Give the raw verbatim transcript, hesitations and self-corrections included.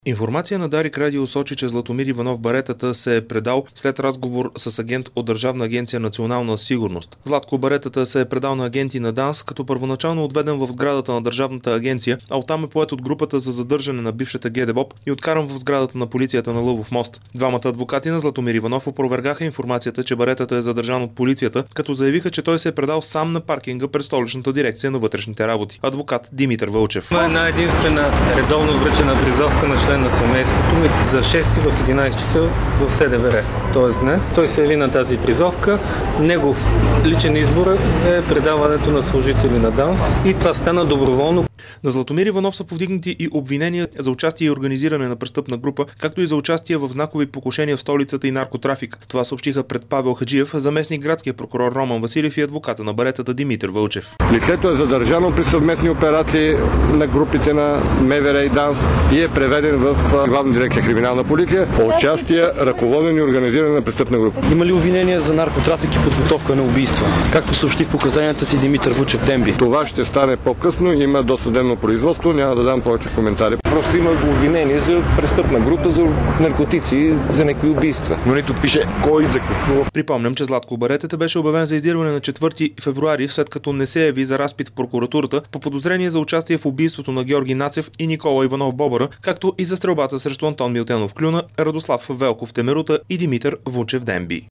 Информация на Дарик Радио сочи, че Златомир Иванов Баретата се е предал след разговор с агент от Държавна агенция Национална сигурност. Златко Баретата се е предал на агенти на ДАНС, като първоначално отведен в сградата на Държавната агенция, а оттам е поет от групата за задържане на бившата ГДБОП и откаран в сградата на полицията на Лъвов мост. Двамата адвокати на Златомир Иванов опровергаха информацията, че Баретата е задържан от полицията, като заявиха, че той се е предал сам на паркинга пред Столичната дирекция на вътрешните работи. Адвокат Димитър Вълчев. Има една единствена редовно връчена призовка на член на семейството ми за шести в единайсет часа в СДВР. Тоест днес той се яви на тази призовка. Негов личен избор е предаването на служители на ДАНС и това стана доброволно. На Златомир Иванов са повдигнати и обвинения за участие и организиране на престъпна група, както и за участие в знакови покушения в столицата и наркотрафик. Това съобщиха пред Павел Хаджиев, заместник градския прокурор Роман Василев и адвоката на Баретата Димитър Вълчев. Лицето е задържано при съвместни операции на групите на МВР и ДАНС и е преведен в Главна дирекция криминална полиция по участие, ръководене и организиране на престъпна група. Има ли обвинения за наркотрафик и подготовка на убийства? Както съобщи в показанията си Димитър Вучев Демби. Това ще стане по-късно, има досъдебно производство, няма да дам повече коментари. Просто има обвинение за престъпна група, за наркотици, за някакви убийства. Но нито пише кой за какво. Припомням, че Златко Баретата беше обявен за издирване на четвърти февруари, след като не се яви за разпит в прокуратурата по подозрение за участие в убийството на Георги Нацев и Никола Иванов Бобъра, както и за стрелбата срещу Антон Милтенов Клюна, Радослав Велков Темерута и Димитър Вучев Демби.